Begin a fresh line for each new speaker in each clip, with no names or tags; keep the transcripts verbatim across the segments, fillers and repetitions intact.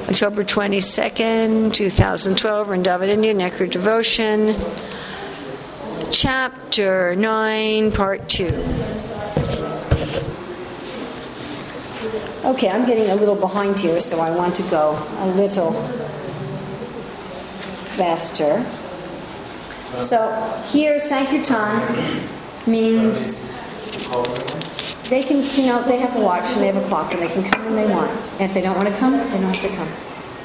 October twenty-second, twenty twelve, Vrindavan, India, Nectar Devotion, Chapter nine, Part two. Okay, I'm getting a little behind here, so I want to go a little faster. So here, Sankirtan means they can, you know, they have a watch and they have a clock and they can come when they want. And if they don't want to come, they don't have to come.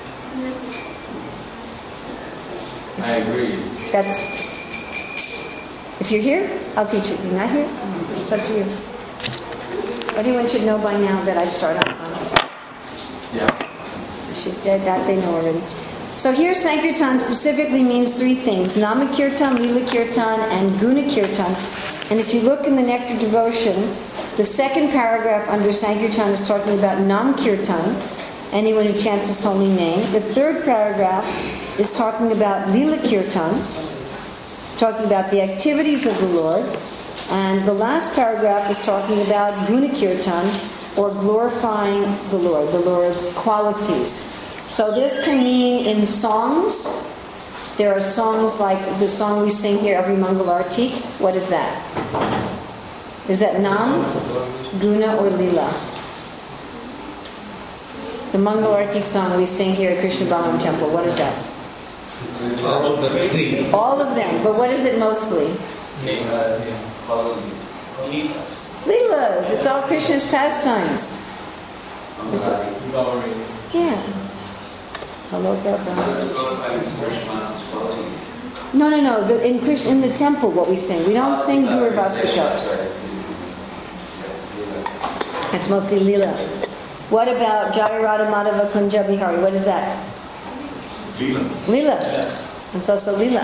If
I agree.
That's, if you're here, I'll teach you. If you're not here, it's up to you. Everyone should know by now that I start on time.
Yeah.
They should, that, that they know already. So here, Sankirtan specifically means three things: Namakirtan, Lila Kirtan, and Guna Kirtan. And if you look in the Nectar Devotion, the second paragraph under Sankirtan is talking about Nam Kirtan, anyone who chants his holy name. The third paragraph is talking about Lila Kirtan, talking about the activities of the Lord. And the last paragraph is talking about Guna Kirtan, or glorifying the Lord, the Lord's qualities. So this can mean in songs. There are songs like the song we sing here every Mangal Artik. What is that? Is that Nam, Guna, or Lila? The Mangal Artik song we sing here at Krishna Balaram Temple, what is that?
All of them.
All of them, but what is it mostly? Leelas. It's all Krishna's pastimes. Yeah. Hello, No, no, no. The, in Krishna, in the temple, what we sing, we don't sing Durvastika. It's mostly Lila. What about Jaya Radha Madhava Kunja Bihari? What is that?
Lila.
Lila. It's also Lila.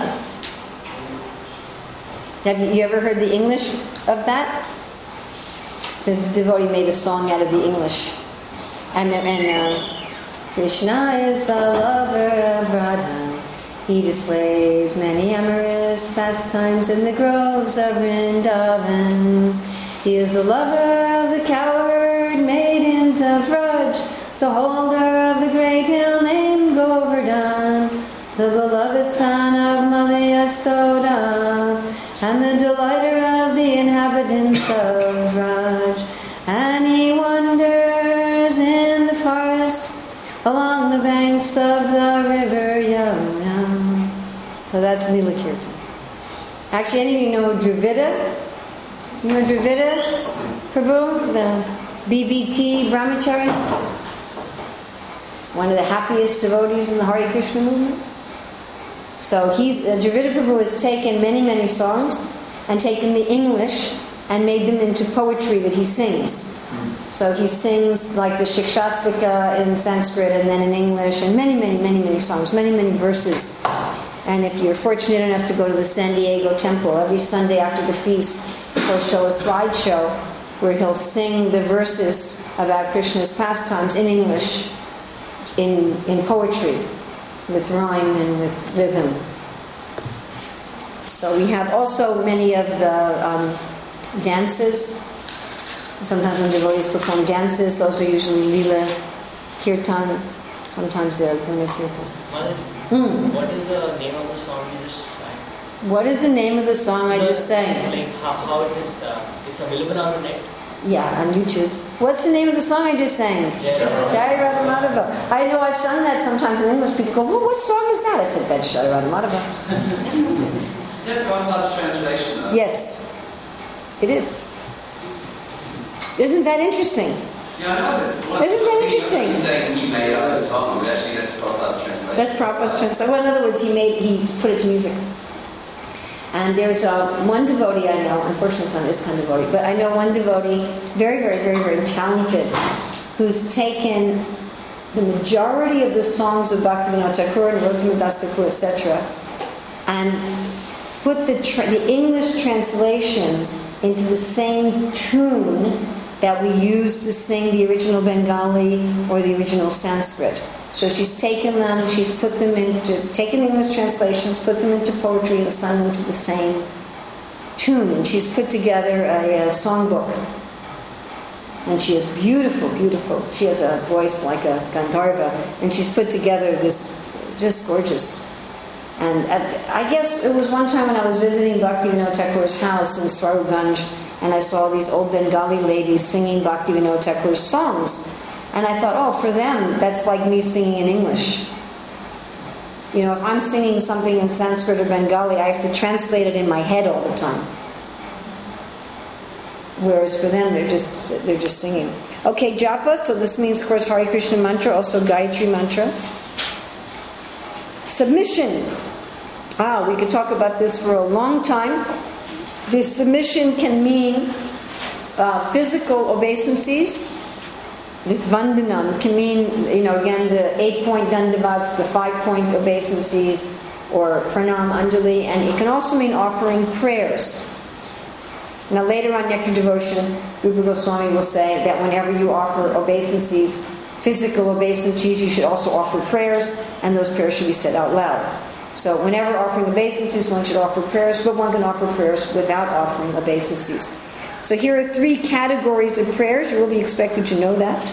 Have you, you ever heard the English of that? The, the devotee made a song out of the English. And, and uh, Krishna is the lover of Radha. He displays many amorous pastimes in the groves of Vrindavan. He is the lover of the cowherd maidens of Vraj, the holder of the great hill named Govardhan, the beloved son of Mother Yasoda, and the delighter of the inhabitants of Vraj. And he wanders in the forest along the banks of the river Yamuna. So that's Lila Kirtan. Actually, any of you know Dravida? You know Dravida Prabhu? The B B T Brahmachari? One of the happiest devotees in the Hare Krishna movement. So he's uh, Dravida Prabhu has taken many, many songs and taken the English and made them into poetry that he sings. So he sings like the Shikshastika in Sanskrit and then in English, and many, many, many, many songs, many, many verses. And if you're fortunate enough to go to the San Diego temple, every Sunday after the feast, he'll show a slideshow where he'll sing the verses about Krishna's pastimes in English, in, in poetry, with rhyme and with rhythm. So we have also many of the um, dances. Sometimes when devotees perform dances, those are usually Lila Kirtan. Sometimes they're Guna Kirtan.
Mm. What is the name of the song you just sang?
What is the name of the song I just sang?
Like how, how it is, uh, it's available on the net?
Yeah, on YouTube. What's the name of the song I just sang? Jaya Radha Madhava. I know I've sung that sometimes in English. People go, well, what song is that? I said, that's Jaya Radha Madhava.
Is that Prabhupada's translation though?
Yes, it is. Isn't that interesting?
Yeah, I know this. One
Isn't that interesting?
He's saying he made up this song, but actually that's Prabhupada's translation.
That's Prabhupada's translation. Well, in other words, he made he put it to music. And there's uh, one devotee I know, unfortunately it's not this kind of devotee, but I know one devotee, very, very, very, very talented, who's taken the majority of the songs of Bhaktivinoda Thakur and Narottama Das Thakur, et cetera, and put the tra- the English translations into the same tune that we use to sing the original Bengali or the original Sanskrit. So she's taken them, she's put them into, taken the English translations, put them into poetry and sung them to the same tune. And she's put together a, a songbook And she is beautiful, beautiful. She has a voice like a Gandharva, and she's put together this, just gorgeous. And at, I guess it was one time when I was visiting Bhaktivinoda Thakur's house in Swaruganj, and I saw these old Bengali ladies singing Bhaktivinoda Thakur's songs. And I thought, oh, for them, that's like me singing in English. You know, if I'm singing something in Sanskrit or Bengali, I have to translate it in my head all the time. Whereas for them, they're just they're just singing. Okay, japa, so this means, of course, Hare Krishna mantra, also Gayatri mantra. Submission. Ah, we could talk about this for a long time. This submission can mean uh, physical obeisances. This vandanam can mean, you know, again, the eight-point dandavats, the five-point obeisances, or pranam anjali, and it can also mean offering prayers. Now later on Nectar Devotion, Rupa Goswami will say that whenever you offer obeisances, physical obeisances, you should also offer prayers, and those prayers should be said out loud. So whenever offering obeisances, one should offer prayers, but one can offer prayers without offering obeisances. So here are three categories of prayers. You will be expected to know that.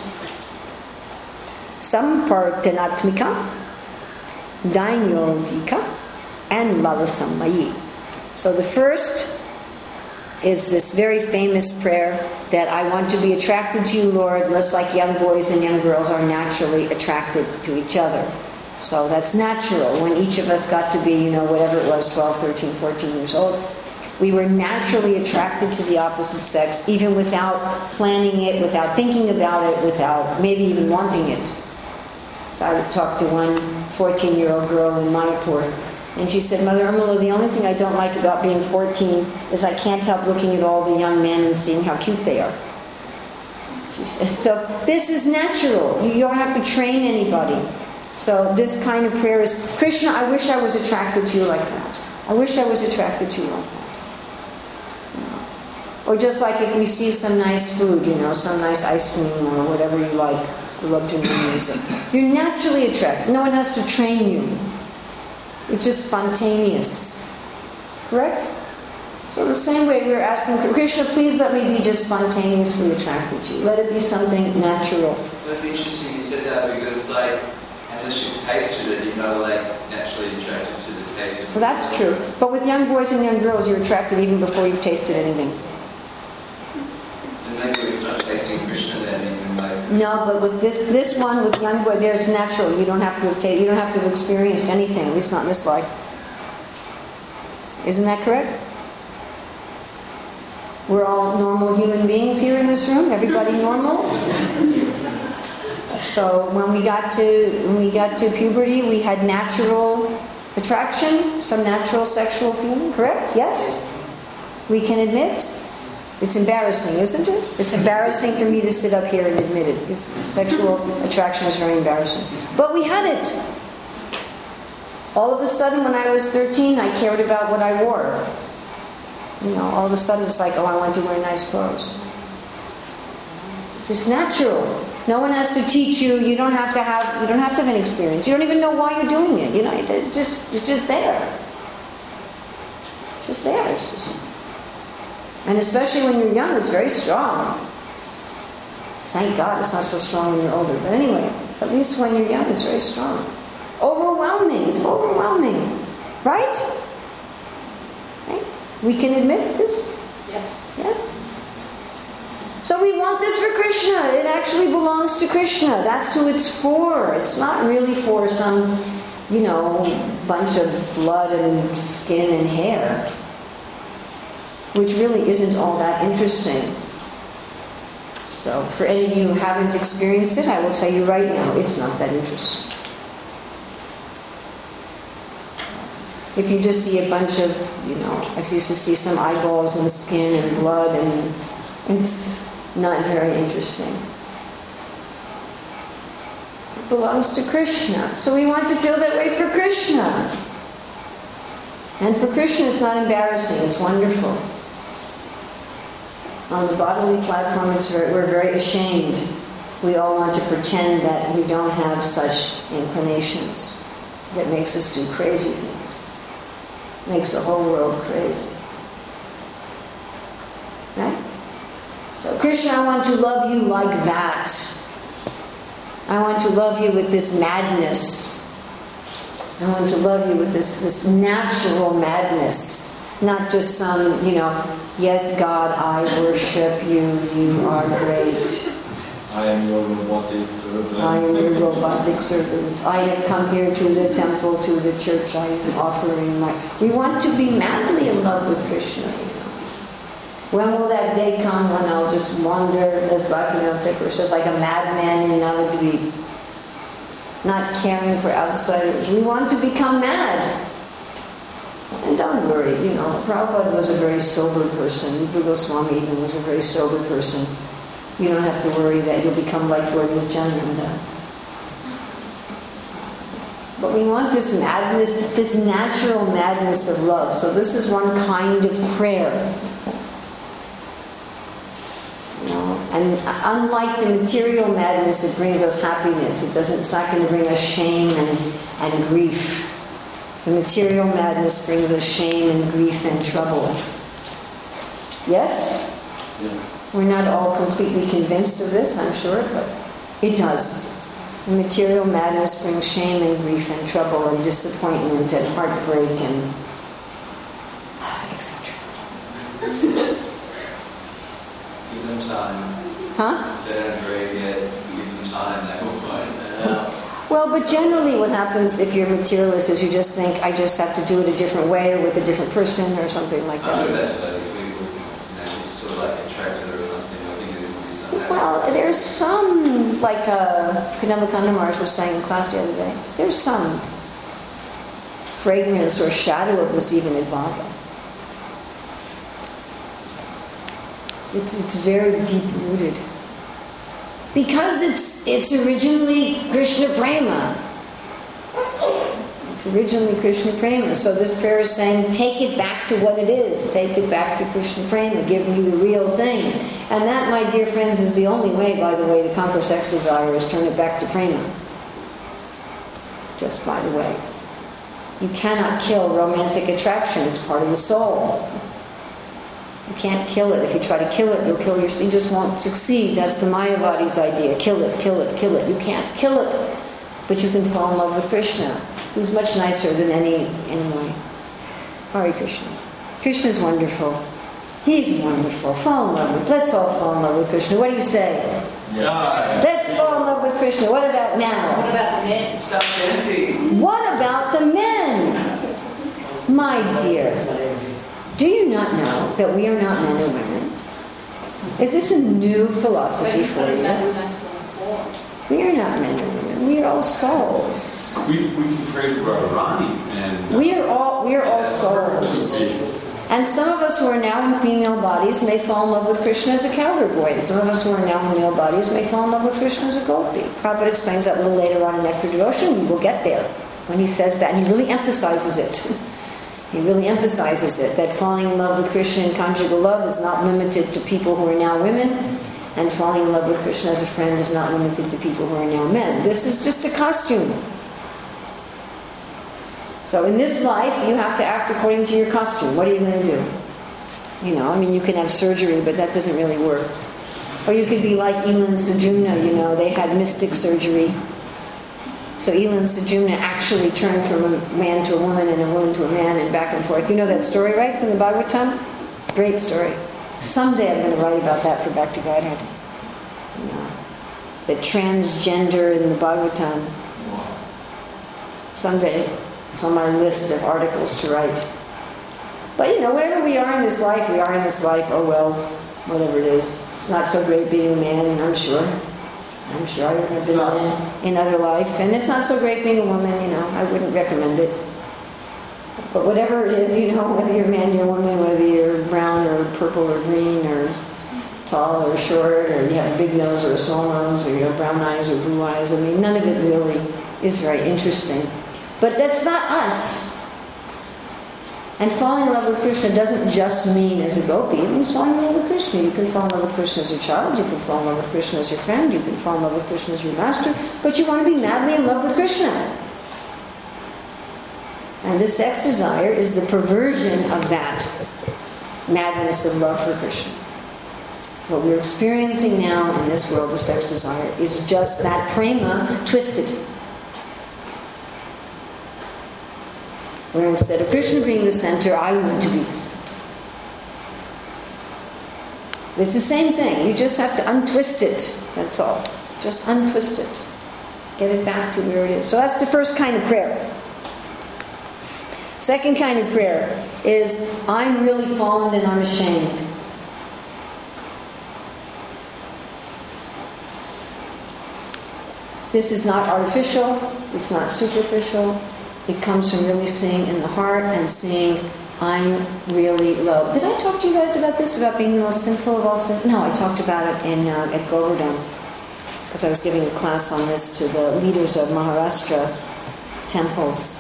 Sampartanatmika, Dainyogika, and Lalasammayi. So the first is this very famous prayer that I want to be attracted to you, Lord, just like young boys and young girls are naturally attracted to each other. So that's natural. When each of us got to be, you know, whatever it was, twelve, thirteen, fourteen years old, we were naturally attracted to the opposite sex, even without planning it, without thinking about it, without maybe even wanting it. So I talked to one fourteen-year-old girl in Mayapur, and she said, Mother Amula, the only thing I don't like about being fourteen is I can't help looking at all the young men and seeing how cute they are. She said, so this is natural. You don't have to train anybody. So this kind of prayer is, Krishna, I wish I was attracted to you like that. I wish I was attracted to you like that. You know? Or just like if we see some nice food, you know, some nice ice cream or whatever you like, love to music. You're naturally attracted. No one has to train you. It's just spontaneous. Correct? So the same way we're asking, Krishna, please let me be just spontaneously attracted to you. Let it be something natural.
That's interesting you said that because, like, unless you tasted it, you're not, like, naturally attracted to the taste of it.
Well, that's true. But with young boys and young girls, you're attracted even before you've tasted anything.
And maybe we start tasting Krishna then, even like...
No, but with this this one, with young boy, there it's natural. You don't have to have ta- you don't have to have experienced anything, at least not in this life. Isn't that correct? We're all normal human beings here in this room. Everybody normal. So when we got to when we got to puberty, we had natural attraction, some natural sexual feeling. Correct? Yes. We can admit. It's embarrassing, isn't it? It's embarrassing for me to sit up here and admit it. It's, sexual attraction is very embarrassing. But we had it. All of a sudden, when I was thirteen, I cared about what I wore. You know, all of a sudden it's like, oh, I want to wear nice clothes. It's just natural. No one has to teach you. You don't have to have. You don't have to have an experience. You don't even know why you're doing it. You know, it's just it's just there. It's just there. It's just. And especially when you're young, it's very strong. Thank God it's not so strong when you're older. But anyway, at least when you're young, it's very strong. Overwhelming. It's overwhelming. Right? Right? We can admit this?
Yes.
Yes? So we want this for Krishna. It actually belongs to Krishna. That's who it's for. It's not really for some, you know, bunch of blood and skin and hair, which really isn't all that interesting. So for any of you who haven't experienced it, I will tell you right now, it's not that interesting. If you just see a bunch of, you know, if you just see some eyeballs and skin and blood, and it's not very interesting. It belongs to Krishna. So we want to feel that way for Krishna. And for Krishna, it's not embarrassing, it's wonderful. On the bodily platform, it's very, we're very ashamed. We all want to pretend that we don't have such inclinations that makes us do crazy things. Makes the whole world crazy. Right? So Krishna, I want to love you like that. I want to love you with this madness. I want to love you with this, this natural madness. Not just some, you know, yes, God, I worship you, you are great.
I am your robotic servant.
I am your robotic servant. I have come here to the temple, to the church. I am offering my... We want to be madly in love with Krishna. You know. When will that day come when I'll just wander, as Bhaktivinoda Thakur says, like a madman in Navadvip, not caring for outsiders? We want to become mad. And don't worry, you know, Prabhupada was a very sober person. Rupa Goswami even was a very sober person. You don't have to worry that you'll become like Lord Nityananda. But we want this madness, this natural madness of love. So this is one kind of prayer. You know, and unlike the material madness, it brings us happiness. It doesn't. It's not going to bring us shame and, and grief. The material madness brings us shame and grief and trouble. Yes?
Yes.
We're not all completely convinced of this, I'm sure, but it does. The material madness brings shame and grief and trouble and disappointment and heartbreak and et cetera.
Give them time.
Huh?
If they don't agree yet, give them time, they will find that out.
Well, but generally what happens if you're materialist is you just think, I just have to do it a different way or with a different person or something like
I'm doing
that.
that to ladies, we would, you know, just sort of like attracted or something. I think there's going to be some
Well,
happiness.
there's some, like uh, Kadambakanda Maharaj was saying in class the other day, there's some fragrance or shadow of this even in Bhagavad. It's, it's very deep-rooted. Because it's it's originally Krishna Prema. It's originally Krishna Prema. So this prayer is saying, take it back to what it is. Take it back to Krishna Prema. Give me the real thing. And that, my dear friends, is the only way, by the way, to conquer sex desire, is turn it back to Prema. Just by the way. You cannot kill romantic attraction. It's part of the soul. You can't kill it. If you try to kill it, you'll kill your... You just won't succeed. That's the Mayavadi's idea. Kill it, kill it, kill it. You can't kill it. But you can fall in love with Krishna, who's much nicer than any... Anyway. Hare Krishna. Krishna's wonderful. He's wonderful. Fall in love with... Let's all fall in love with Krishna. What do you say?
Yeah.
Let's fall in love with Krishna. What about now?
What about the men? Stop dancing.
What about the men? My dear... Do you not know that we are not men or women? Is this a new philosophy for you? We are not men or women. We are all souls.
We, we can pray to Radharani and...
We are all we are all souls. And some of us who are now in female bodies may fall in love with Krishna as a cowherd boy. And some of us who are now in male bodies may fall in love with Krishna as a gopi. Prabhupada explains that a little later on in Nectar Devotion. We will get there when he says that. And he really emphasizes it. He really emphasizes it, that falling in love with Krishna in conjugal love is not limited to people who are now women, and falling in love with Krishna as a friend is not limited to people who are now men. This is just a costume. So in this life, you have to act according to your costume. What are you going to do? You know, I mean, you can have surgery, but that doesn't really work. Or you could be like Elin Sujumna, you know, they had mystic surgery. So Elin Sujumna actually turned from a man to a woman and a woman to a man and back and forth. You know that story, right, from the Bhagavatam? Great story. Someday I'm going to write about that for Back to Godhead. You know, the transgender in the Bhagavatam. Someday. It's on my list of articles to write. But, you know, whatever we are in this life, we are in this life. Oh, well, whatever it is. It's not so great being a man, I'm sure. I'm sure I would have been a man in other life. And it's not so great being a woman, you know. I wouldn't recommend it. But whatever it is, you know, whether you're a man, you're a woman, whether you're brown or purple or green or tall or short, or you have a big nose or a small nose, or you have brown eyes or blue eyes. I mean, none of it really is very interesting. But that's not us. And falling in love with Krishna doesn't just mean as a gopi. It means falling in love with Krishna. You can fall in love with Krishna as a child. You can fall in love with Krishna as your friend. You can fall in love with Krishna as your master. But you want to be madly in love with Krishna. And this sex desire is the perversion of that madness of love for Krishna. What we're experiencing now in this world of sex desire is just that prema twisted. Where instead of Krishna being the center, I want to be the center. It's the same thing. You just have to untwist it. That's all. Just untwist it. Get it back to where it is. So that's the first kind of prayer. Second kind of prayer is, I'm really fallen and I'm ashamed. This is not artificial. It's not superficial. It comes from really seeing in the heart and seeing, I'm really low. Did I talk to you guys about this, about being the most sinful of all sin? No, I talked about it in uh, at Govardhan, because I was giving a class on this to the leaders of Maharashtra temples.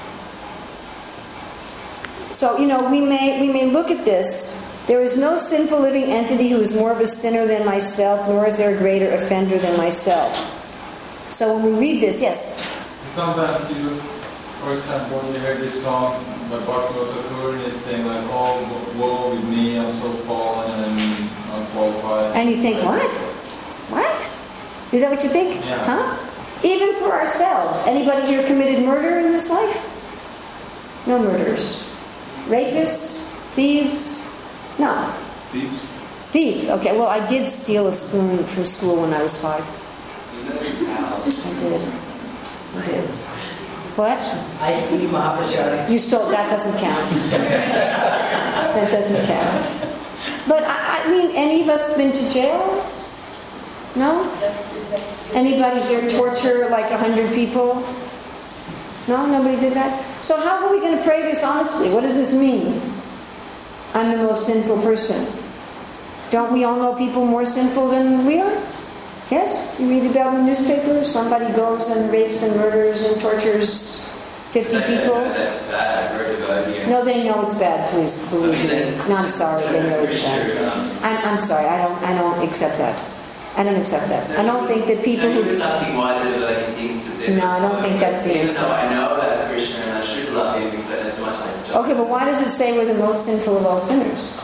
So, you know, we may we may look at this. There is no sinful living entity who is more of a sinner than myself, nor is there a greater offender than myself. So when we read this, yes?
Sometimes you, for example, when you hear these songs, but Bhaktivinoda Thakur is saying like, oh, woe with me, I'm so fallen and unqualified.
And you think, what? What? Is that what you think?
Yeah.
Huh? Even for ourselves. Anybody here committed murder in this life? No murderers. Rapists? Thieves? No.
Thieves?
Thieves. Okay, well, I did steal a spoon from school when I was five. I did. I did. What?
Ice cream Mahaprasad.
You stole, that doesn't count. That doesn't count. But I, I mean, any of us been to jail? No? Anybody here torture like a hundred people? No? Nobody did that? So how are we going to pray this honestly? What does this mean? I'm the most sinful person. Don't we all know people more sinful than we are? Yes? You read about in the newspaper, somebody goes and rapes and murders and tortures fifty people.
That's bad. We're devoting.
No, they know it's bad, please believe me. No, I'm sorry, they know it's bad. I'm, I'm sorry, I don't I don't accept that. I don't accept that. I don't think that people who...
It's not seeing why the devotee thinks that they're...
No, I don't think that's the answer.
Even though I know that Krishna and I should love him because I know so much like
Okay, but why does it say we're the most sinful of all sinners?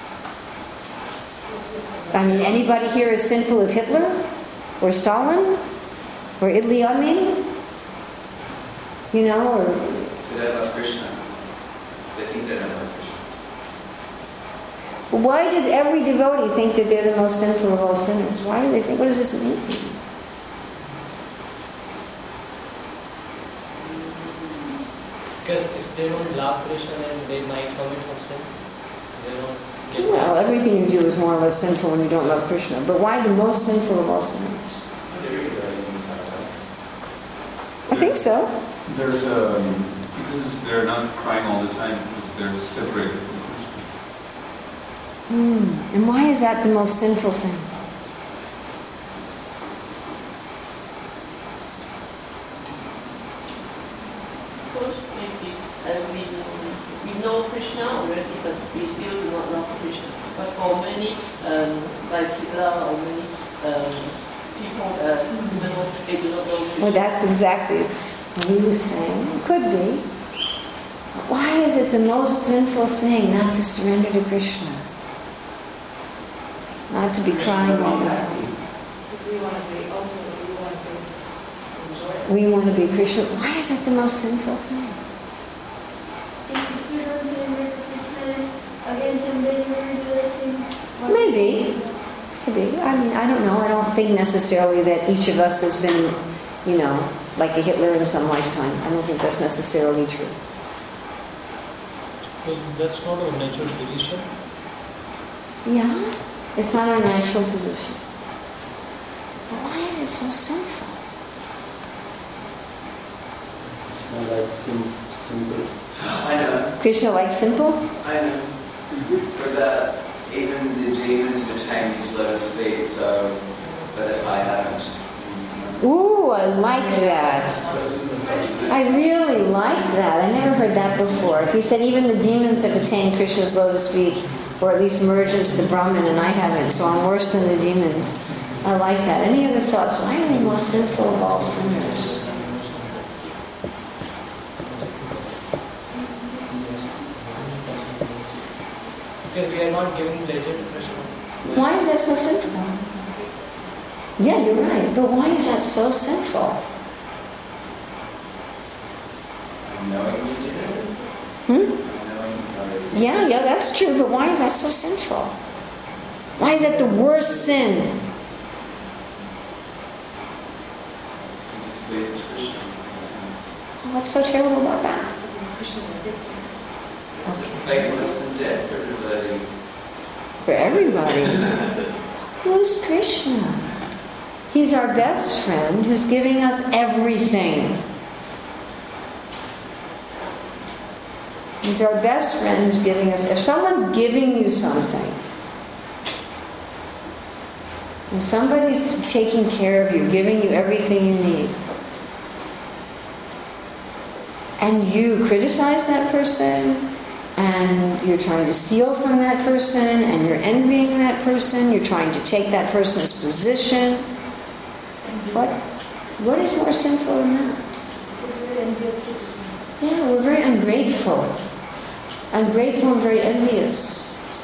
I mean, anybody here as sinful as Hitler? Or Stalin? Or Idi Amin? You know, or...
So they love Krishna. They think they don't love Krishna.
Why does every devotee think that they're the most sinful of all sinners? Why do they think? What does this mean?
Because if they don't love Krishna, then they might commit a sin. They don't get
Well, everything you do is more or less sinful when you don't love Krishna. But why the most sinful of all sinners? I think so.
There's um because they're not crying all the time because they're separated from Krishna.
Mm. And why is that the most sinful thing?
Because maybe uh, we, we know Krishna already, but we still do not love Krishna. But for many, um, like Hitler or many um, people, uh, you know, they do not know Krishna.
Well, that's exactly what he was saying. It could be. Why is it the most sinful thing not to surrender to Krishna? Not to be crying all the time.
Because we want to be, ultimately, we want to enjoy it.
We want to be Krishna. Why is that the most sinful thing?
If you don't surrender to Krishna, again someday you will do those things.
Maybe. Maybe. I mean, I don't know. I don't think necessarily that each of us has been, you know, like a Hitler in some lifetime. I don't think that's necessarily true.
Because that's not a natural position.
Yeah? It's not our natural position. But why is it so sinful?
Like sim- simple.
I know.
Krishna likes simple?
I know. But that even the demons have attained his lotus feet, so, but if I haven't.
Ooh, I like that. I really like that. I never heard that before. He said even the demons have attained Krishna's lotus feet, or at least merged into the Brahman, and I haven't, so I'm worse than the demons. I like that. Any other thoughts? Why are they most sinful of all sinners?
Because we are not giving pleasure to Krishna.
Why is that so sinful? Yeah, you're right. But why is that so sinful?
Knowing you did it.
Hmm?
Knowing
Yeah, yeah, that's true. But why is that so sinful? Why is that the worst sin?
displeases Krishna.
What's so terrible about that?
Like life and death for everybody.
For everybody. Who's Krishna? He's our best friend who's giving us everything. He's our best friend who's giving us... If someone's giving you something, if somebody's t- taking care of you, giving you everything you need, and you criticize that person, and you're trying to steal from that person, and you're envying that person, you're trying to take that person's position, what, what is more sinful than that? Yeah, we're very ungrateful. Ungrateful and very envious.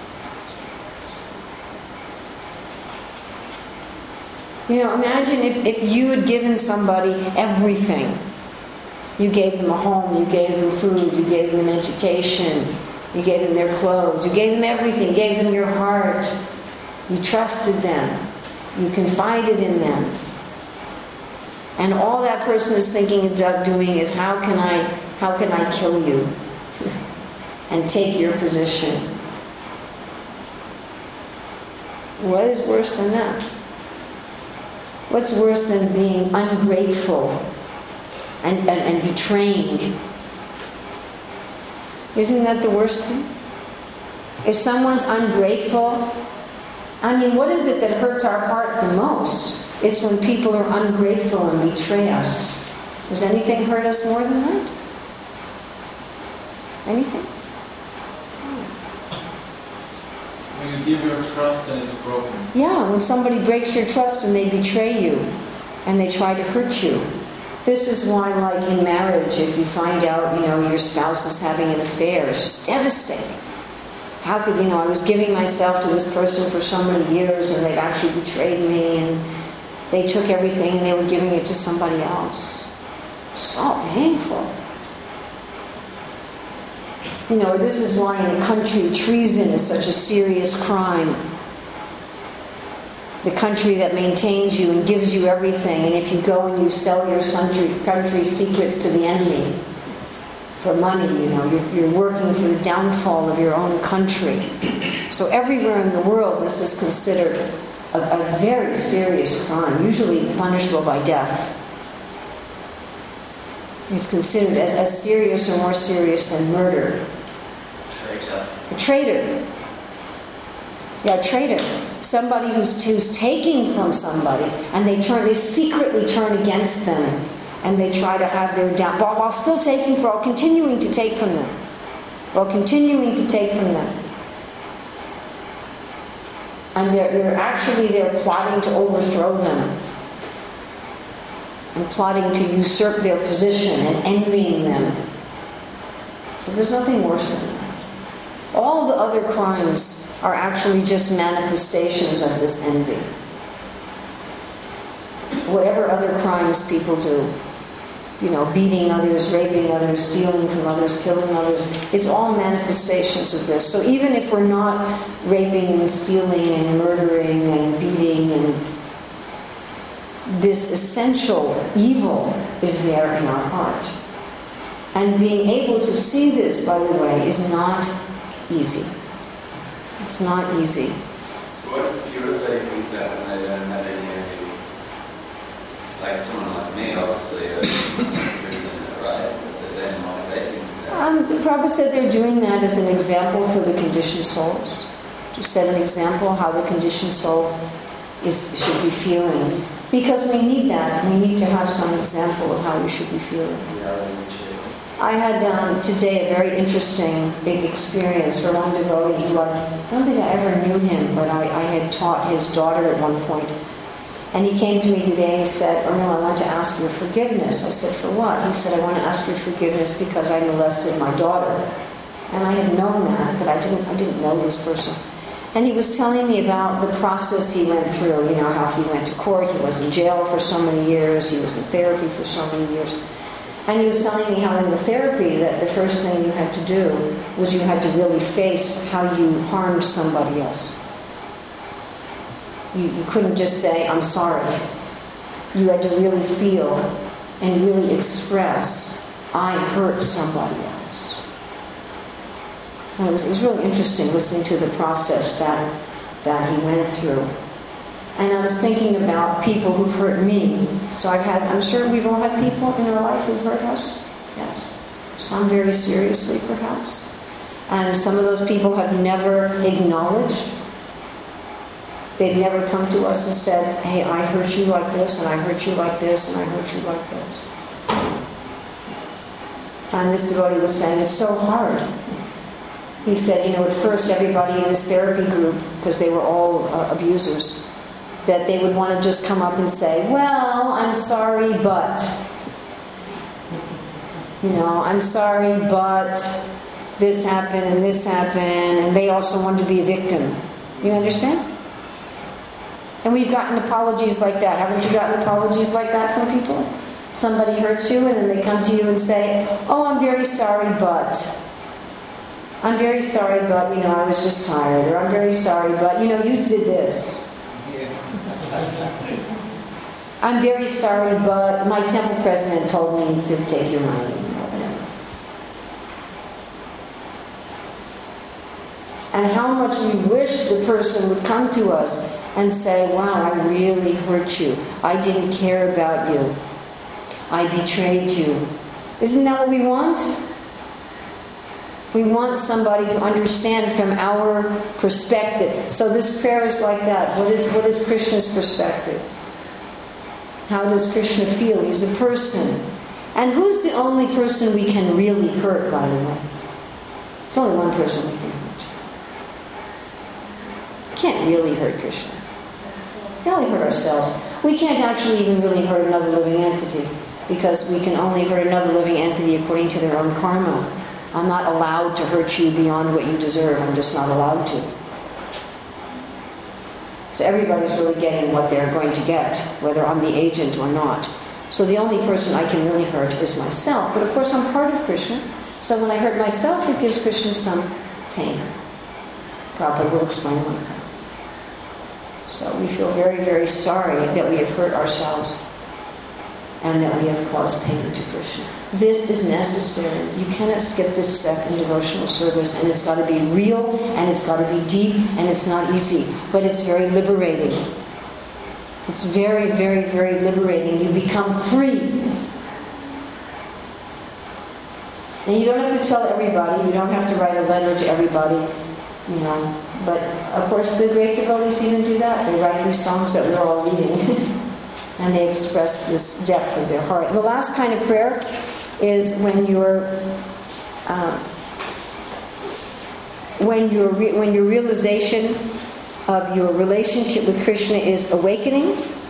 You know, imagine if, if you had given somebody everything. You gave them a home, you gave them food, you gave them an education, you gave them their clothes, you gave them everything, you gave them your heart. You trusted them. You confided in them. And all that person is thinking about doing is how can I, how can I kill you and take your position? What is worse than that? What's worse than being ungrateful and, and, and betraying? Isn't that the worst thing? If someone's ungrateful, I mean, what is it that hurts our heart the most? It's when people are ungrateful and betray us. Does anything hurt us more than that? Anything?
When you give your trust and it's broken.
Yeah, when somebody breaks your trust and they betray you and they try to hurt you. This is why, like in marriage, if you find out, you know, your spouse is having an affair, it's just devastating. How could, you know, I was giving myself to this person for so many years and they've actually betrayed me and they took everything and they were giving it to somebody else. So painful. You know, this is why in a country treason is such a serious crime. The country that maintains you and gives you everything, and if you go and you sell your country, country's secrets to the enemy for money, you know, you're, you're working for the downfall of your own country. So everywhere in the world this is considered a, a very serious crime, usually punishable by death. It's considered as, as serious or more serious than murder.
Traitor.
A traitor. Yeah, a traitor. Somebody who's, who's taking from somebody and they turn, they secretly turn against them and they try to have their down, while, while still taking for, while continuing to take from them. While continuing to take from them. And they're, they're actually, they're plotting to overthrow them. And plotting to usurp their position and envying them. So there's nothing worse than that. All the other crimes are actually just manifestations of this envy. Whatever other crimes people do, you know, beating others, raping others, stealing from others, killing others, it's all manifestations of this. So even if we're not raping and stealing and murdering and beating, and this essential evil is there in our heart. And being able to see this, by the way, is not easy. It's not easy.
So what does purify think that when they don't have any envy? Like someone like me, obviously, uh, right? But then why they think that?
Um, the Prabhupada said they're doing that as an example for the conditioned souls. To set an example how the conditioned soul is should be feeling. Because we need that. We need to have some example of how we should be feeling. I had um, today a very interesting big experience for one devotee who I, I don't think I ever knew him, but I, I had taught his daughter at one point. And he came to me today and he said, "Oh no, I want to ask your forgiveness." I said, "For what?" He said, "I want to ask your forgiveness because I molested my daughter." And I had known that, but I didn't I didn't know this person. And he was telling me about the process he went through, you know, how he went to court, he was in jail for so many years, he was in therapy for so many years. And he was telling me how in the therapy that the first thing you had to do was you had to really face how you harmed somebody else. You, you couldn't just say, I'm sorry. You had to really feel and really express, I hurt somebody else. And it was, it was really interesting listening to the process that, that he went through. And I was thinking about people who've hurt me. So I've had, I'm sure we've all had people in our life who've hurt us. Yes. Some very seriously, perhaps. And some of those people have never acknowledged. They've never come to us and said, hey, I hurt you like this, and I hurt you like this, and I hurt you like this. And this devotee was saying, it's so hard. He said, you know, at first everybody in this therapy group, because they were all uh, abusers, that they would want to just come up and say, well, I'm sorry, but, you know, I'm sorry, but this happened and this happened, and they also wanted to be a victim. You understand? And we've gotten apologies like that. Haven't you gotten apologies like that from people? Somebody hurts you, and then they come to you and say, oh, I'm very sorry, but, I'm very sorry, but, you know, I was just tired, or I'm very sorry, but, you know, you did this. I'm very sorry, but my temple president told me to take your money. And how much we wish the person would come to us and say, wow, I really hurt you. I didn't care about you. I betrayed you. Isn't that what we want? We want somebody to understand from our perspective. So this prayer is like that. What is, what is Krishna's perspective? How does Krishna feel? He's a person. And who's the only person we can really hurt, by the way? There's only one person we can hurt. We can't really hurt Krishna. We only hurt ourselves. We can't actually even really hurt another living entity, because we can only hurt another living entity according to their own karma. I'm not allowed to hurt you beyond what you deserve. I'm just not allowed to. So everybody's really getting what they're going to get, whether I'm the agent or not. So the only person I can really hurt is myself. But of course I'm part of Krishna. So when I hurt myself, it gives Krishna some pain. Prabhupada will explain like that. So we feel very, very sorry that we have hurt ourselves and that we have caused pain to Krishna. This is necessary. You cannot skip this step in devotional service, and it's got to be real, and it's got to be deep, and it's not easy, but it's very liberating. It's very, very, very liberating. You become free. And you don't have to tell everybody, you don't have to write a letter to everybody, you know, but of course the great devotees even do that. They write these songs that we're all reading. And they express this depth of their heart. The last kind of prayer is when your uh, when your re- when your realization of your relationship with Krishna is awakening,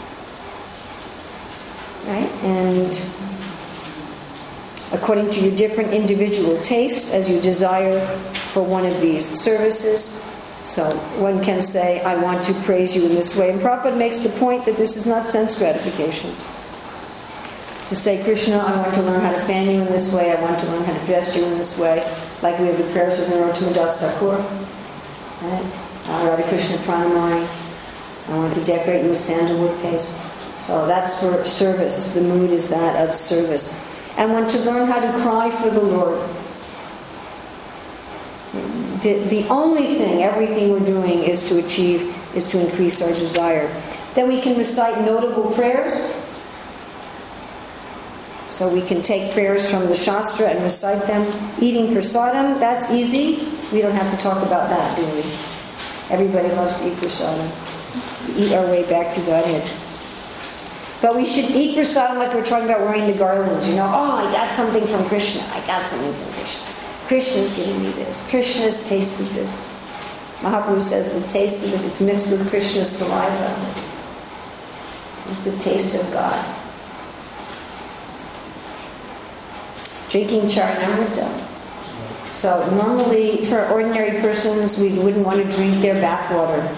right? And according to your different individual tastes, as you desire for one of these services. So one can say, I want to praise you in this way. And Prabhupada makes the point that this is not sense gratification. To say, Krishna, I want to learn how to fan you in this way. I want to learn how to dress you in this way. Like we have the prayers of Narottam Das Thakur. Right? Radha Krishna Pranamari. I want to decorate you with sandalwood paste. So that's for service. The mood is that of service. And one should learn how to cry for the Lord. The, the only thing, everything we're doing is to achieve, is to increase our desire. Then we can recite notable prayers. So we can take prayers from the Shastra and recite them. Eating prasadam, that's easy. We don't have to talk about that, do we? Everybody loves to eat prasadam. We eat our way back to Godhead. But we should eat prasadam like we're talking about wearing the garlands. You know, oh, I got something from Krishna. I got something from Krishna. Krishna's giving me this. Krishna's tasted this. Mahaprabhu says the taste of it, it's mixed with Krishna's saliva. It's the taste of God. Drinking Charanamrita. So normally, for ordinary persons, we wouldn't want to drink their bathwater.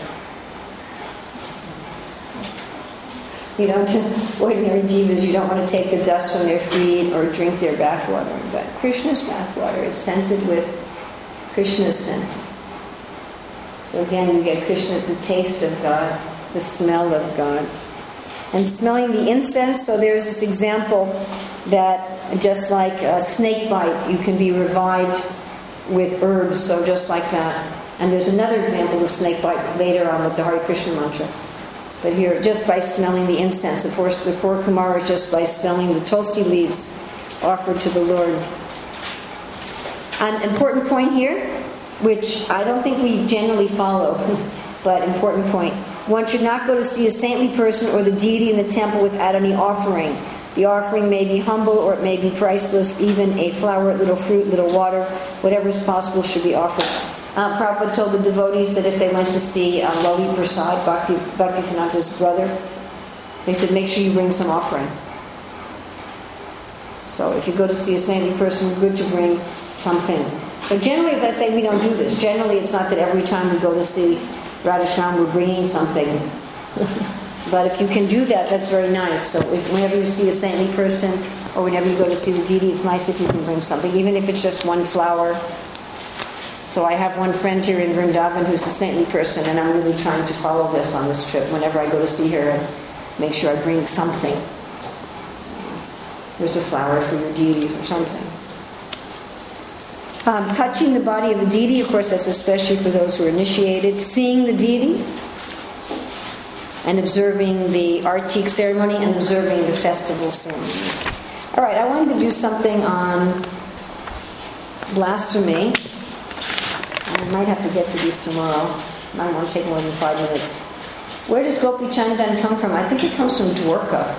You don't, ordinary jivas, you don't want to take the dust from their feet or drink their bathwater. But Krishna's bathwater is scented with Krishna's scent. So again, you get Krishna's, the taste of God, the smell of God. And smelling the incense, so there's this example that just like a snake bite, you can be revived with herbs, so just like that. And there's another example of snake bite later on with the Hare Krishna mantra. But here, just by smelling the incense, of course, the four Kumaras, just by smelling the tulsi leaves offered to the Lord. An important point here, which I don't think we generally follow, but important point. One should not go to see a saintly person or the deity in the temple without any offering. The offering may be humble or it may be priceless. Even a flower, little fruit, little water, whatever is possible should be offered. Uh, Prabhupada told the devotees that if they went to see uh, Loli Prasad, Bhakti, Bhaktisiddhanta's brother, they said, make sure you bring some offering. So if you go to see a saintly person, good to bring something. So generally, as I say, we don't do this. Generally, it's not that every time we go to see Radhashyam, we're bringing something. But if you can do that, that's very nice. So if, whenever you see a saintly person, or whenever you go to see the deity, it's nice if you can bring something, even if it's just one flower. So I have one friend here in Vrindavan who's a saintly person, and I'm really trying to follow this on this trip. Whenever I go to see her, and make sure I bring something. There's a flower for your deities or something. Um, touching the body of the deity, of course, that's especially for those who are initiated. Seeing the deity, and observing the artik ceremony, and observing the festival ceremonies. All right, I wanted to do something on blasphemy. I might have to get to these tomorrow. I won't take more than five minutes. Where does Gopi Chandan come from? I think it comes from Dwarka.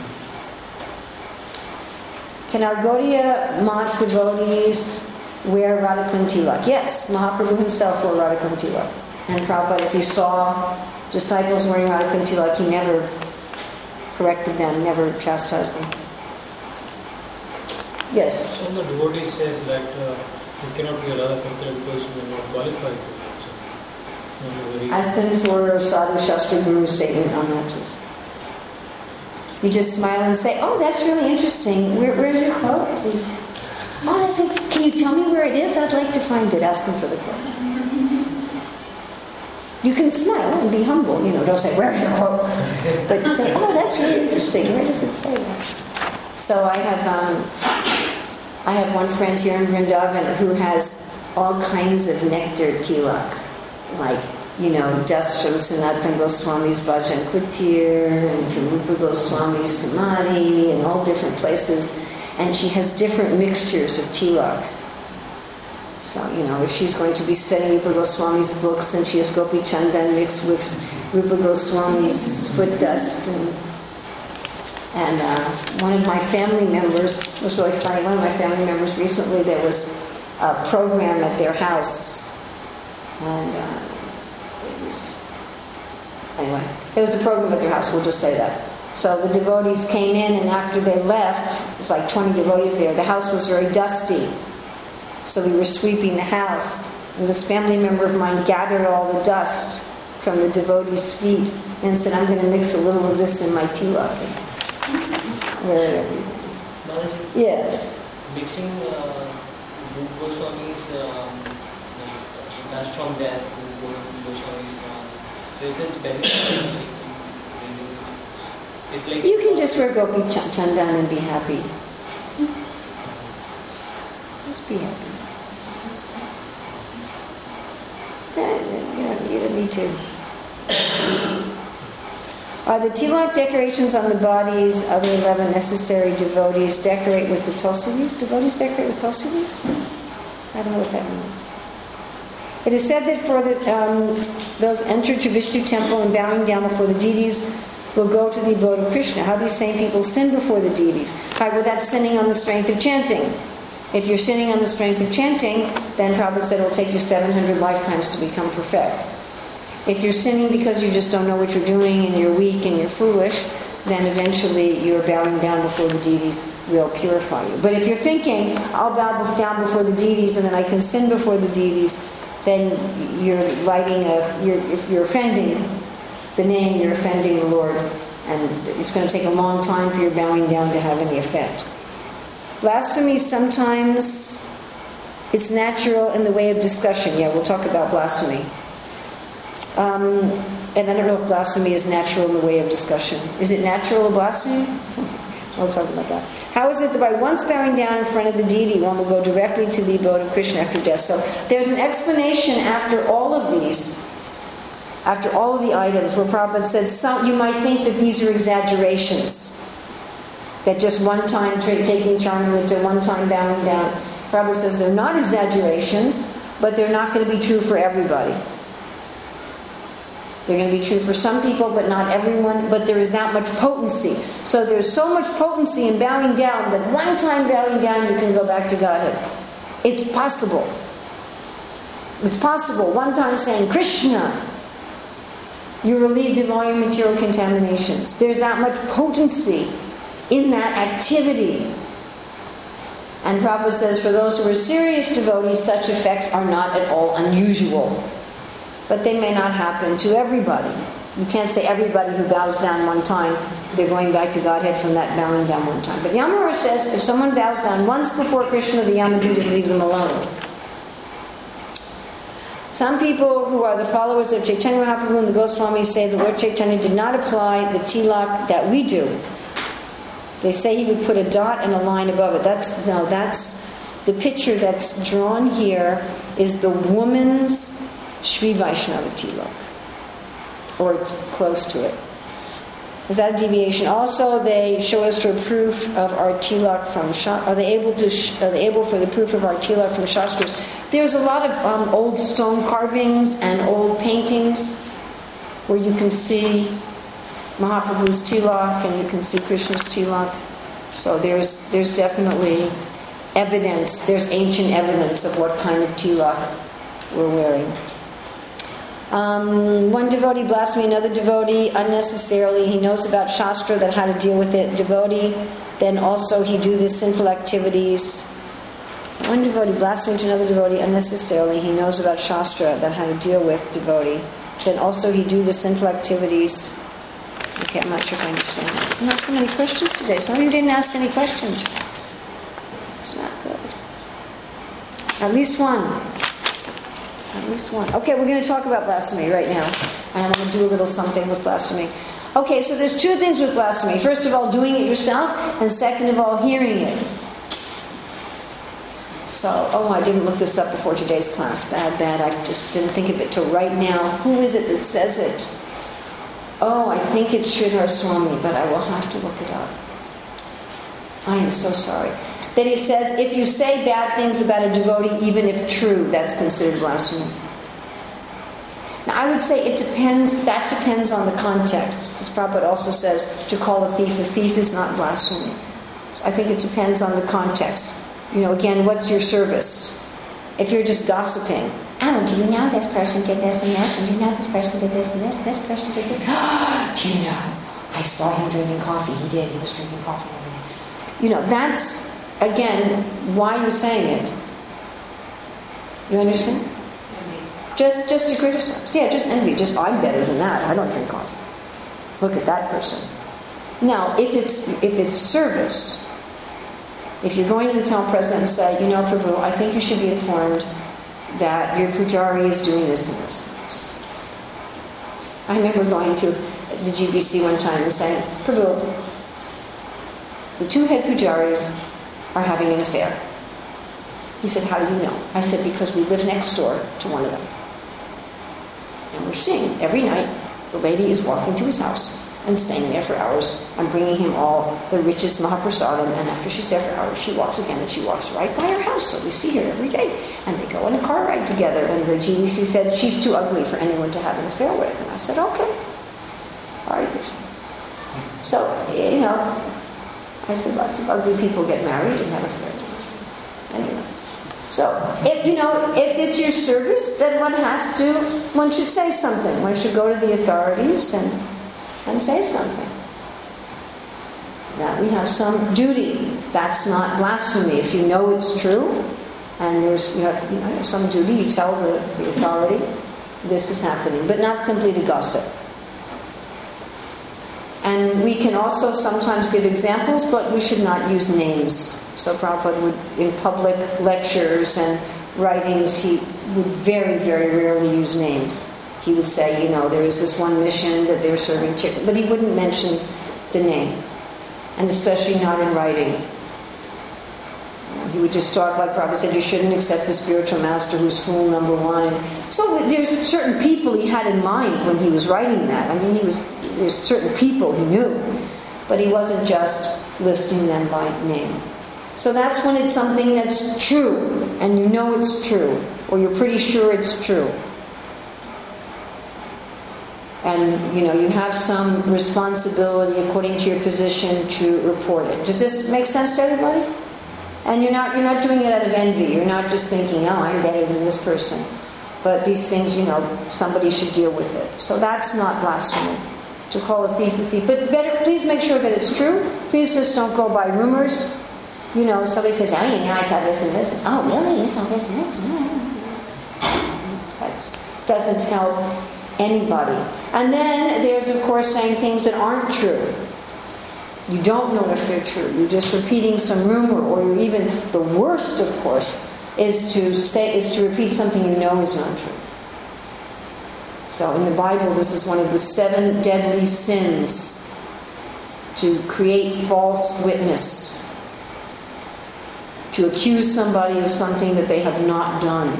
Can our Gaudiya Math devotees wear Radhakund Tilak? Yes, Mahaprabhu himself wore Radhakund Tilak. And Prabhupada, if he saw disciples wearing Radhakund Tilak, he never corrected them, never chastised them. Yes?
So the devotee says that uh, you cannot be a Radhakund Tilak because you are not qualified. So,
ask them for Sadhu Shastra Guru's statement on that, please. You just smile and say, oh, that's really interesting. Where, where's your quote, please? Oh, that's it. Can you tell me where it is? I'd like to find it. Ask them for the quote. You can smile and be humble. You know, don't say, where's your quote? But you say, oh, that's really interesting. Where does it say that? So I have, um, I have one friend here in Vrindavan who has all kinds of nectar tilak, like, you know, dust from Sanatana Goswami's Bhajan Kutir and from Rupa Goswami's Samadhi and all different places. And she has different mixtures of tilak. So, you know, if she's going to be studying Rupa Goswami's books, then she has Gopi Chandan mixed with Rupa Goswami's foot dust. And, and uh, one of my family members, it was really funny, one of my family members recently, there was a program at their house. And uh, it was, anyway, there was a program at their house, we'll just say that. So the devotees came in, and after they left, it was like twenty devotees there, the house was very dusty. So we were sweeping the house, and this family member of mine gathered all the dust from the devotees' feet and said, I'm going to mix a little of this in my tilak. Yes.
Mixing uh, Rupa Goswami's um, dust from there, Rupa Goswami's, uh, so it is beneficial. It's like
you can just wear Gopi Chandan and be happy. Just be happy. You don't, you don't need to. Are the tilak decorations on the bodies of the eleven necessary devotees decorate with the tulsi leaves? Devotees decorate with tulsi leaves? I don't know what that means. It is said that for the, um, those entered to Vishnu temple and bowing down before the deities will go to the abode of Krishna. How these same people sin before the deities? Right, well, that's sinning on the strength of chanting. If you're sinning on the strength of chanting, then Prabhupada said it will take you seven hundred lifetimes to become perfect. If you're sinning because you just don't know what you're doing and you're weak and you're foolish, then eventually your bowing down before the deities will purify you. But if you're thinking, I'll bow down before the deities and then I can sin before the deities, then you're lighting a, you're, if you're offending the name, you're offending the Lord, and it's going to take a long time for your bowing down to have any effect. Blasphemy, sometimes it's natural in the way of discussion. Yeah, we'll talk about blasphemy. Um, and I don't know if blasphemy is natural in the way of discussion. Is it natural to blaspheme? We'll talk about that. How is it that by once bowing down in front of the deity, one will go directly to the abode of Krishna after death? So there's an explanation after all of these, after all of the items, where Prabhupada said, some, you might think that these are exaggerations. That just one time tra- taking Charnamrita, one time bowing down. Prabhupada says they're not exaggerations, but they're not going to be true for everybody. They're going to be true for some people, but not everyone. But there is that much potency. So there's so much potency in bowing down that one time bowing down you can go back to Godhead. It's possible. It's possible. One time saying Krishna, you relieve the volume material contaminations. There's that much potency in that activity. And Prabhupada says for those who are serious devotees, such effects are not at all unusual. But they may not happen to everybody. You can't say everybody who bows down one time, they're going back to Godhead from that bowing down one time. But Yamaraj says if someone bows down once before Krishna, the Yamadutas leave them alone. Some people who are the followers of Chaitanya Mahaprabhu and the Goswamis say the Lord Chaitanya did not apply the tilak that we do. They say he would put a dot and a line above it. That's no, that's the picture that's drawn here is the woman's Sri Vaishnava tilak, or it's close to it. Is that a deviation? Also, they show us for proof of our tilak from. Are they able to? Are they able for the proof of our tilak from Shastras? There's a lot of um, old stone carvings and old paintings where you can see Mahaprabhu's tilak and you can see Krishna's tilak. So there's there's definitely evidence. There's ancient evidence of what kind of tilak we're wearing. Um, one devotee blasphemy another devotee unnecessarily. He knows about Shastra, that how to deal with it. Devotee, then also he do the sinful activities. One devotee blasphemy to another devotee unnecessarily. He knows about Shastra, that how to deal with devotee. Then also he do the sinful activities. Okay, I'm not sure if I understand that. Not too many questions today. Some of you didn't ask any questions. It's not good. At least one. At least one. Okay, we're going to talk about blasphemy right now. And I'm going to do a little something with blasphemy. Okay, so there's two things with blasphemy. First of all, doing it yourself. And second of all, hearing it. So, oh, I didn't look this up before today's class. Bad, bad. I just didn't think of it till right now. Who is it that says it? Oh, I think it's Sridhar Swami, but I will have to look it up. I am so sorry. That he says, if you say bad things about a devotee, even if true, that's considered blasphemy. Now, I would say it depends, that depends on the context. Because Prabhupada also says, to call a thief a thief is not blasphemy. So I think it depends on the context. You know, again, what's your service? If you're just gossiping, oh, do you know this person did this and this, and do you know this person did this and this, and this person did this? Do you know, I saw him drinking coffee. He did. He was drinking coffee and everything. You know, that's, again, why you're saying it. You understand? Envy. Just, just to criticize. Yeah, just envy. Just, I'm better than that. I don't drink coffee. Look at that person. Now, if it's if it's service, if you're going to the temple president and say, you know, Prabhu, I think you should be informed that your pujari is doing this and this and this. I remember going to the G B C one time and saying, Prabhu, the two head pujaris are having an affair. He said, how do you know? I said, because we live next door to one of them. And we're seeing every night the lady is walking to his house and staying there for hours. I'm bringing him all the richest Mahaprasadam, and after she's there for hours, she walks again, and she walks right by our house, so we see her every day. And they go on a car ride together, and the G B C said, she's too ugly for anyone to have an affair with. And I said, okay. Hare Krishna. So, you know, I said, lots of ugly people get married and have affairs. Anyway. So, if, you know, if it's your service, then one has to, one should say something. One should go to the authorities and and say something. that we have some duty. That's not blasphemy. If you know it's true, and there's you have, you know, you have some duty, you tell the, the authority, this is happening, but not simply to gossip. And we can also sometimes give examples, but we should not use names. So Prabhupada would, in public lectures and writings, he would very, very rarely use names. He would say, you know, there is this one mission that they're serving chicken, but he wouldn't mention the name, and especially not in writing. He would just talk like Prabhupada said, you shouldn't accept the spiritual master who's fool number one. And so there's certain people he had in mind when he was writing that. I mean, he was there's certain people he knew, but he wasn't just listing them by name. So that's when it's something that's true, and you know it's true, or you're pretty sure it's true. And, you know, you have some responsibility according to your position to report it. Does this make sense to everybody? And you're not you're not doing it out of envy. You're not just thinking, oh, I'm better than this person. But these things, you know, somebody should deal with it. So that's not blasphemy, to call a thief a thief. But better, please make sure that it's true. Please just don't go by rumors. You know, somebody says, oh, you know, I saw this and this. Oh, really? You saw this and this? That doesn't help anybody. And then there's, of course, saying things that aren't true. You don't know if they're true. You're just repeating some rumor, or you're even, the worst, of course, is to say is to repeat something you know is not true. So in the Bible, this is one of the seven deadly sins, to create false witness, to accuse somebody of something that they have not done.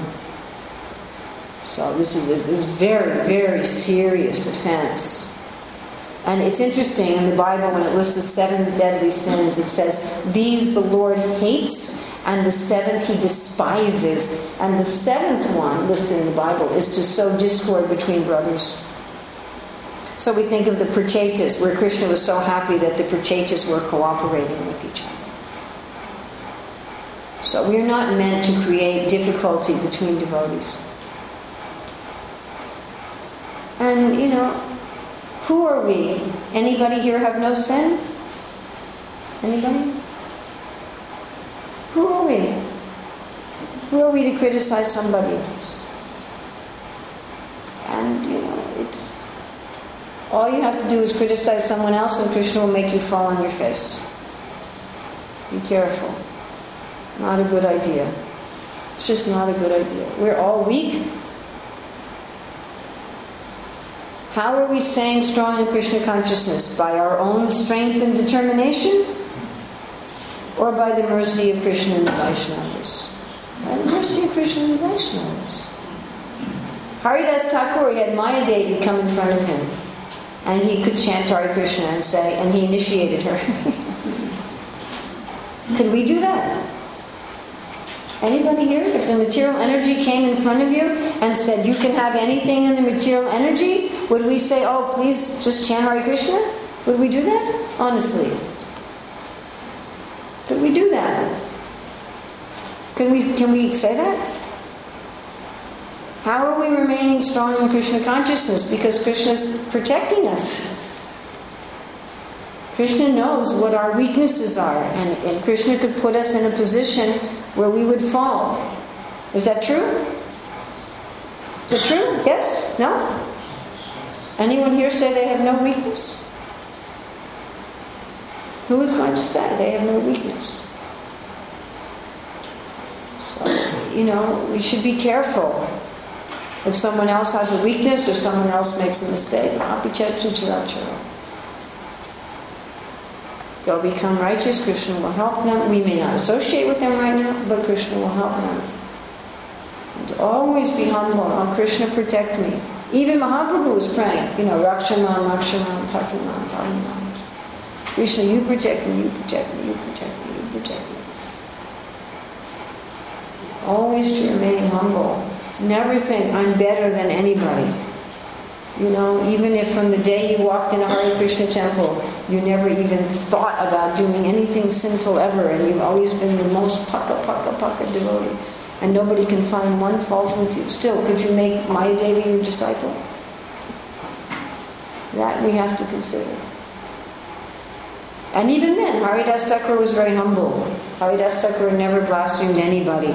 So this is a, is a very, very serious offense. And it's interesting, in the Bible, when it lists the seven deadly sins, it says, these the Lord hates, and the seventh he despises. And the seventh one listed in the Bible is to sow discord between brothers. So we think of the Prachetas, where Krishna was so happy that the Prachetas were cooperating with each other. So we're not meant to create difficulty between devotees. And, you know, who are we? Anybody here have no sin? Anybody? Who are we? Who are we to criticize somebody else? And, you know, it's... all you have to do is criticize someone else, and Krishna will make you fall on your face. Be careful. Not a good idea. It's just not a good idea. We're all weak. How are we staying strong in Krishna consciousness? By our own strength and determination? Or by the mercy of Krishna and the Vaishnavas? By the mercy of Krishna and the Vaishnavas. Haridas Thakur, he had Maya Devi come in front of him, and he could chant Hare Krishna and say, and he initiated her. Could we do that? Anybody here? If the material energy came in front of you and said, you can have anything in the material energy, would we say, oh, please just chant Hare Krishna? Would we do that? Honestly. Could we do that? Can we, can we say that? How are we remaining strong in Krishna consciousness? Because Krishna's protecting us. Krishna knows what our weaknesses are, and, and Krishna could put us in a position where we would fall. Is that true? Is it true? Yes? No? Anyone here say they have no weakness? Who is going to say they have no weakness? So, you know, we should be careful. If someone else has a weakness or someone else makes a mistake, they'll become righteous. Krishna will help them. We may not associate with them right now, but Krishna will help them. And to always be humble. Oh, Krishna, protect me. Even Mahaprabhu was praying, you know, Rakshaman, Rakshaman, Patiman, Patiman. Krishna, you protect me, you protect me, you protect me, you protect me. Always to remain humble. Never think I'm better than anybody. You know, even if from the day you walked in a Hare Krishna temple, you never even thought about doing anything sinful ever, and you've always been the most paka paka paka devotee, and nobody can find one fault with you. Still, could you make Maya Devi your disciple? That we have to consider. And even then, Haridas Thakur was very humble. Haridas Thakur never blasphemed anybody.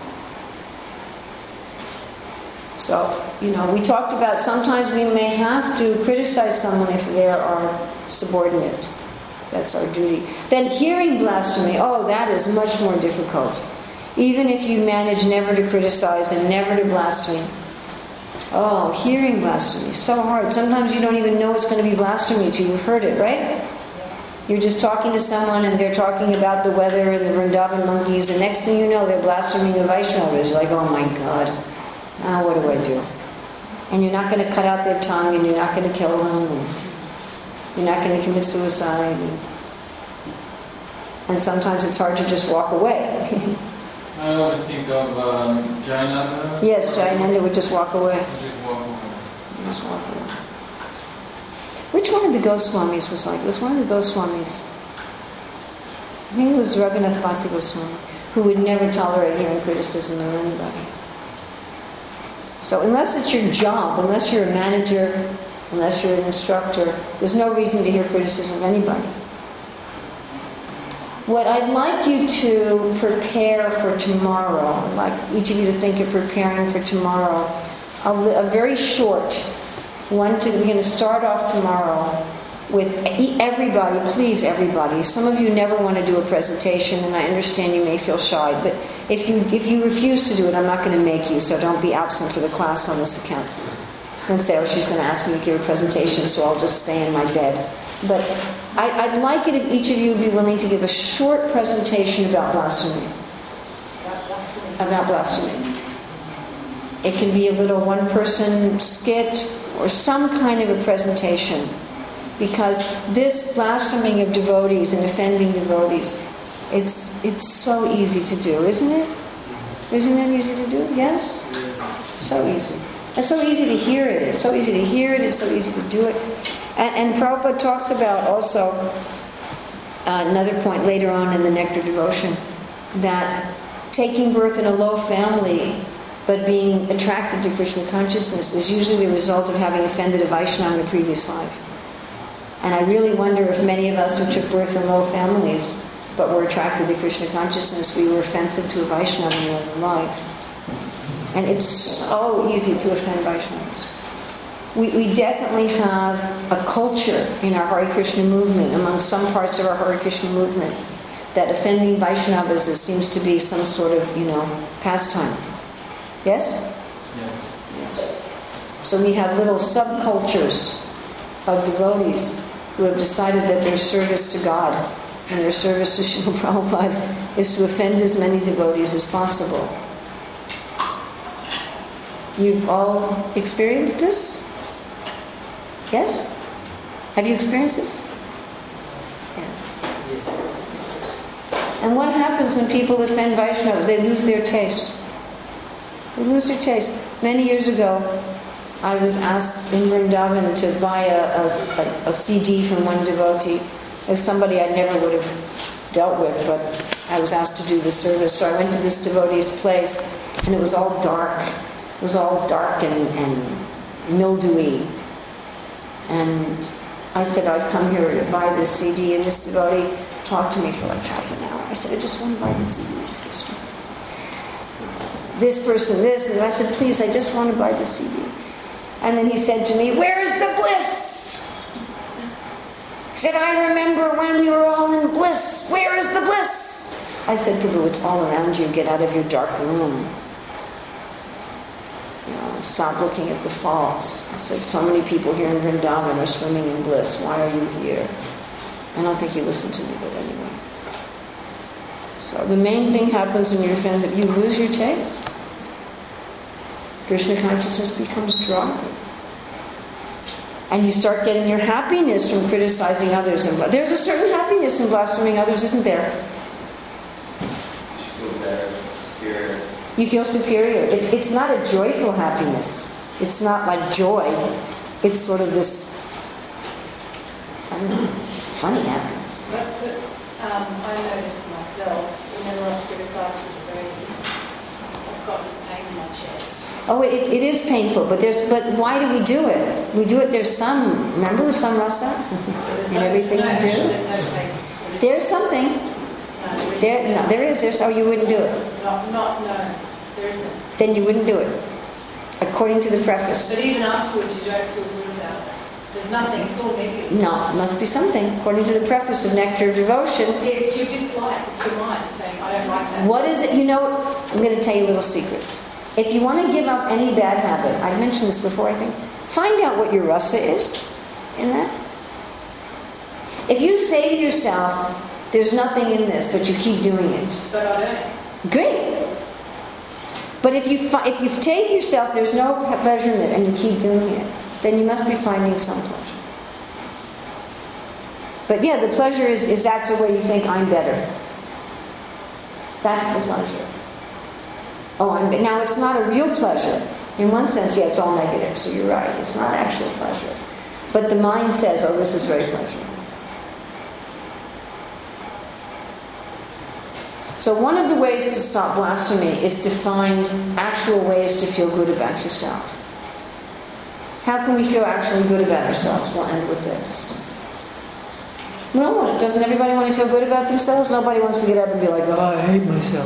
So, you know, we talked about sometimes we may have to criticize someone if they are our subordinate. That's our duty. Then hearing blasphemy, oh, that is much more difficult. Even if you manage never to criticize and never to blaspheme. Oh, hearing blasphemy, so hard. Sometimes you don't even know it's going to be blasphemy till you've heard it, right? You're just talking to someone and they're talking about the weather and the Vrindavan monkeys, and next thing you know, they're blaspheming the Vaishnavas. You're like, oh my God, now what do I do? And you're not going to cut out their tongue, and you're not going to kill them, and you're not going to commit suicide. And, and sometimes it's hard to just walk away.
I always think of um, Jayananda.
Yes, Jayananda would just walk away.
Just walk away.
Just walk away. Which one of the Goswamis was like? It was one of the Goswamis. I think it was Raghunath Bhakti Goswami, who would never tolerate hearing criticism of anybody. So unless it's your job, unless you're a manager, unless you're an instructor, there's no reason to hear criticism of anybody. What I'd like you to prepare for tomorrow, I'd like each of you to think of preparing for tomorrow, a, a very short one. To, we're going to start off tomorrow with everybody, please everybody. Some of you never want to do a presentation, and I understand you may feel shy, but if you if you refuse to do it, I'm not going to make you, so don't be absent for the class on this account. And say, oh, she's going to ask me to give a presentation, so I'll just stay in my bed. But I, I'd like it if each of you would be willing to give a short presentation about blasphemy.
About blasphemy.
About blasphemy. It can be a little one-person skit or some kind of a presentation. Because this blaspheming of devotees and offending devotees, it's it's so easy to do, isn't it? Isn't it easy to do? Yes? So easy. It's so easy to hear it. It's so easy to hear it. It's so easy to do it. And, and Prabhupada talks about also uh, another point later on in the Nectar Devotion, that taking birth in a low family but being attracted to Krishna consciousness is usually the result of having offended a Vaishnava in a previous life. And I really wonder if many of us who took birth in low families but were attracted to Krishna consciousness, we were offensive to a Vaishnava in another life. And it's so easy to offend Vaishnavas. We, we definitely have a culture in our Hare Krishna movement, among some parts of our Hare Krishna movement, that offending Vaishnavas is, seems to be some sort of, you know, pastime. Yes?
Yes.
Yes. So we have little subcultures of devotees who have decided that their service to God and their service to Srila Prabhupada is to offend as many devotees as possible. You've all experienced this? Yes? Have you experienced this? Yeah. And what happens when people offend Vaishnavas? They lose their taste. They lose their taste. Many years ago, I was asked in Vrindavan to buy a, a, a C D from one devotee. It was somebody I never would have dealt with, but I was asked to do the service. So I went to this devotee's place, and it was all dark. It was all dark and, and mildewy. And I said, I've come here to buy this C D, and this devotee talked to me for like half an hour. I said, I just want to buy the C D. This person, this, and I said, please, I just want to buy the C D. And then he said to me, where's the bliss? He said, I remember when we were all in bliss. Where is the bliss? I said, Prabhu, it's all around you. Get out of your dark room. You know, stop looking at the falls. I said, so many people here in Vrindavan are swimming in bliss. Why are you here? I don't think he listened to me, but anyway. So the main thing happens when you're offended. You lose your taste. Krishna consciousness becomes dry. And you start getting your happiness from criticizing others. And there's a certain happiness in blaspheming others, isn't there?
You feel better, superior.
You feel superior. It's it's not a joyful happiness. It's not like joy. It's sort of this, I don't know, funny happiness.
But, but um, I noticed myself, whenever I've criticised the devotee, I've got pain in my chest.
Oh, it, it is painful, but there's but why do we do it? We do it, there's some, remember, some rasa in
no,
everything
no
we do?
action, there's no taste.
There's something.
No, there isn't.
There, no, there is. There's, oh, you wouldn't do it.
Not, not, no, there isn't.
Then you wouldn't do it. According to the preface.
But even afterwards, you don't feel good about it. There's nothing. It's all negative.
No, it must be something. According to the preface of Nectar of Devotion.
Yeah, it's your dislike. It's your mind saying, I don't like that.
What is it? You know, I'm going to tell you a little secret. If you want to give up any bad habit, I've mentioned this before, I think, find out what your rasa is in that. If you say to yourself, there's nothing in this, but you keep doing it.
But I don't.
Great. But if you fi- if you take yourself, there's no pleasure in it, and you keep doing it, then you must be finding some pleasure. But yeah, the pleasure is, is that's the way you think I'm better. That's the pleasure. Oh, I'm be- now it's not a real pleasure. In one sense, yeah, it's all negative, so you're right. It's not actual pleasure. But the mind says, oh, this is very pleasurable. So one of the ways to stop blasphemy is to find actual ways to feel good about yourself. How can we feel actually good about ourselves? We'll end with this. No, doesn't everybody want to feel good about themselves? Nobody wants to get up and be like, oh, I hate myself.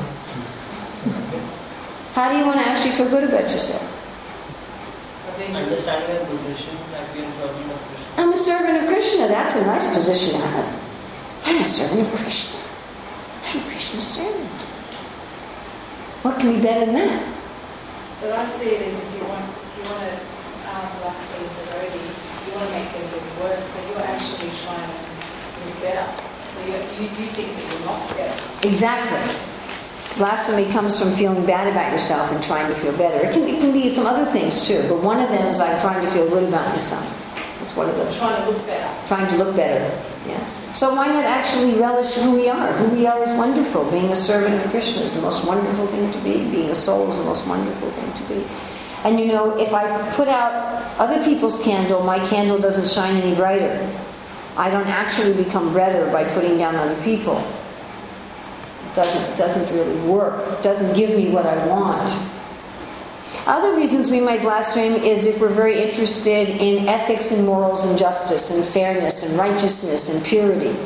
How do you want to actually feel good about yourself?
Understanding the position that we are serving of Krishna.
I'm a servant of Krishna. That's a nice position to have. I'm a servant of Krishna. I'm Krishna's servant. What can be better than that?
But I see it as if you want, if you want to um, blaspheme devotees, you want to make them get worse, so you're actually trying to move better. So you, you, you think that you're not better.
Exactly. Blasphemy comes from feeling bad about yourself and trying to feel better. It can, it can be some other things too, but one of them is I'm trying to feel good about myself. That's what it is.
Trying to look better.
Trying to look better, yes. So why not actually relish who we are? Who we are is wonderful. Being a servant of Krishna is the most wonderful thing to be. Being a soul is the most wonderful thing to be. And you know, if I put out other people's candle, my candle doesn't shine any brighter. I don't actually become better by putting down other people. It doesn't, doesn't really work. It doesn't give me what I want. Other reasons we might blaspheme is if we're very interested in ethics and morals and justice and fairness and righteousness and purity.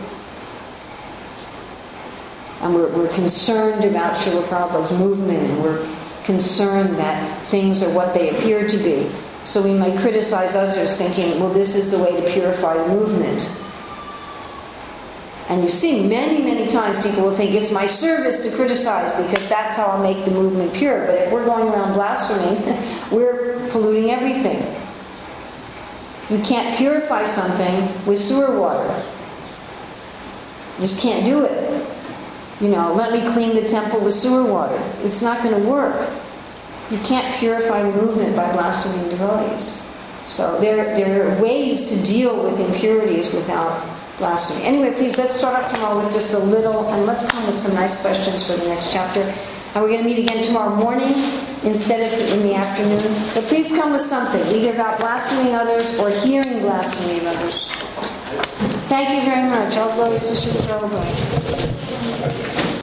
And we're, we're concerned about Srila Prabhupada's movement, and we're concerned that things are what they appear to be. So we might criticize others thinking, well, this is the way to purify the movement. And you see, many, many times people will think it's my service to criticize because that's how I'll make the movement pure. But if we're going around blaspheming, we're polluting everything. You can't purify something with sewer water. You just can't do it. You know, let me clean the temple with sewer water. It's not going to work. You can't purify the movement by blaspheming devotees. So there, there are ways to deal with impurities without blasphemy. Anyway, please, let's start off tomorrow with just a little, and let's come with some nice questions for the next chapter. And we're going to meet again tomorrow morning instead of in the afternoon. But please come with something, either about blaspheming others or hearing blasphemy of others. Thank you very much. All glories to Srila Prabhupada.